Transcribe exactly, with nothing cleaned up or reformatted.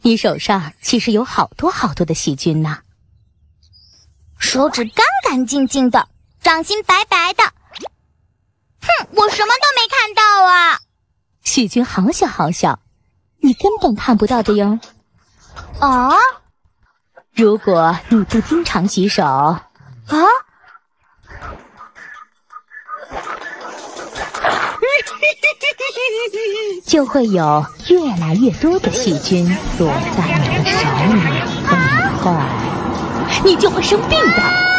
你手上其实有好多好多的细菌呢。 手指干干净净的，掌心白白的。哼，我什么都没看到啊！ 细菌好小好小，你根本看不到的哟。 啊？ 如果你不经常洗手， 啊？ 就会有越来越多的细菌躲在你的手里，很快你就会生病的。